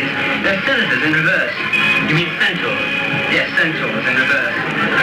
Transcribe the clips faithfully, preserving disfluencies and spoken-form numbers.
Nazis. They're senators in reverse. You mean centaurs? Yes, centaurs in reverse.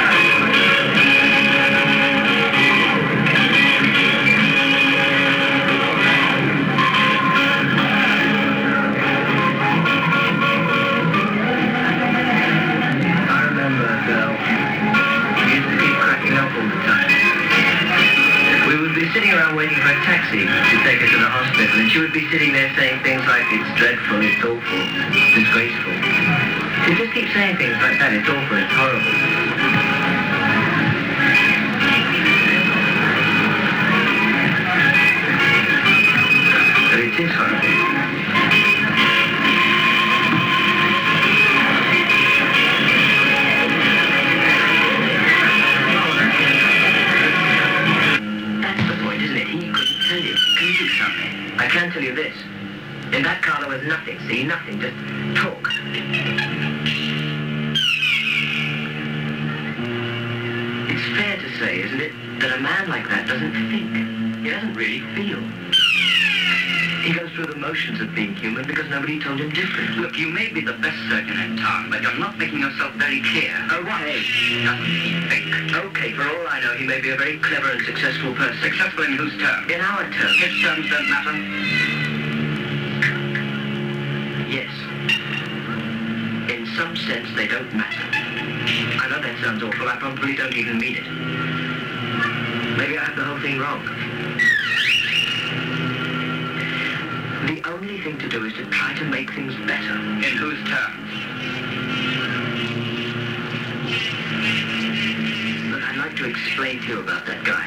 Sitting around waiting for a taxi to take her to the hospital, and she would be sitting there saying things like, it's dreadful, it's awful, it's disgraceful. She just keeps saying things like that, it's awful, it's horrible. But it is horrible. I can tell you this. In that car there was nothing, see, nothing, just talk. It's fair to say, isn't it, that a man like that doesn't think. He doesn't really feel. He goes through the motions of being human because nobody told him different. Look, you may be the best surgeon in town, but you're not making yourself very clear. Oh, what? Hey, doesn't he think? Okay, for all I know, he may be a very clever and successful person. Successful in whose terms? In our terms. His terms don't matter? Yes. In some sense, they don't matter. I know that sounds awful. I probably don't even mean it. Maybe I have the whole thing wrong. The only thing to do is to try to make things better. In whose terms? Look, I'd like to explain to you about that guy.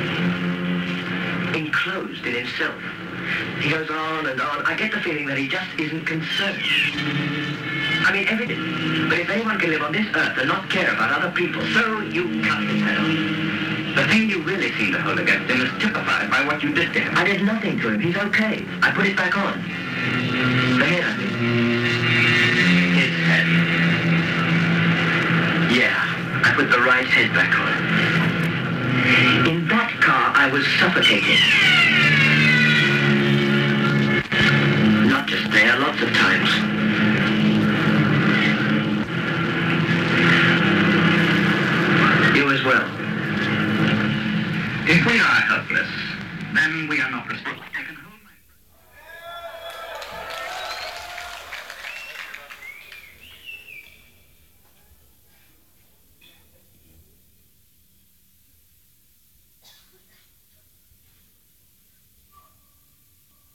Enclosed in himself. He goes on and on. I get the feeling that he just isn't concerned. I mean, everything. But if anyone can live on this earth and not care about other people, so you cut his head off. The thing you really seem to hold against him is typified by what you did to him. I did nothing to him. He's okay. I put it back on. The head, I mean. His head. Yeah, I put the right head back on. In that car, I was suffocating.